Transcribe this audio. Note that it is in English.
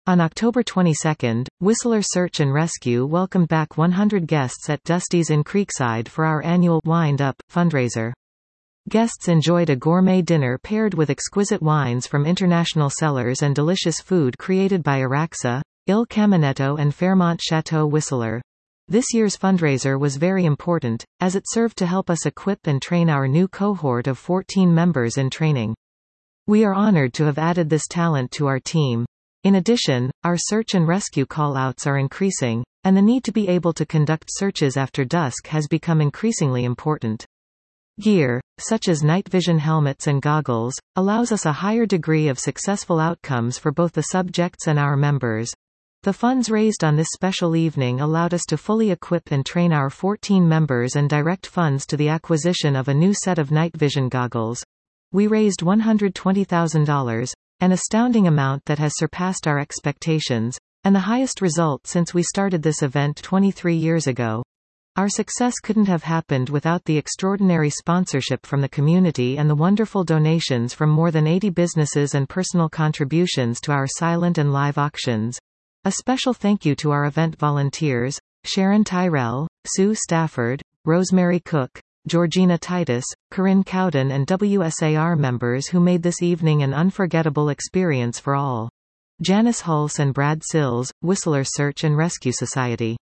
On October 22, Whistler Search and Rescue welcomed back 100 guests at Dusty's in Creekside for our annual Wind Up fundraiser. Guests enjoyed a gourmet dinner paired with exquisite wines from international cellars and delicious food created by Araxa, Il Caminetto and Fairmont Chateau Whistler. This year's fundraiser was very important, as it served to help us equip and train our new cohort of 14 members in training. We are honored to have added this talent to our team. In addition, our search and rescue call-outs are increasing, and the need to be able to conduct searches after dusk has become increasingly important. Gear, such as night vision helmets and goggles, allows us a higher degree of successful outcomes for both the subjects and our members. The funds raised on this special evening allowed us to fully equip and train our 14 members and direct funds to the acquisition of a new set of night vision goggles. We raised $120,000, an astounding amount that has surpassed our expectations, and the highest result since we started this event 23 years ago. Our success couldn't have happened without the extraordinary sponsorship from the community and the wonderful donations from more than 80 businesses and personal contributions to our silent and live auctions. A special thank you to our event volunteers, Sharon Tyrell, Sue Stafford, Rosemary Cook, Georgina Titus, Corinne Cowden and WSAR members who made this evening an unforgettable experience for all. Janice Hulse and Brad Sills, Whistler Search and Rescue Society.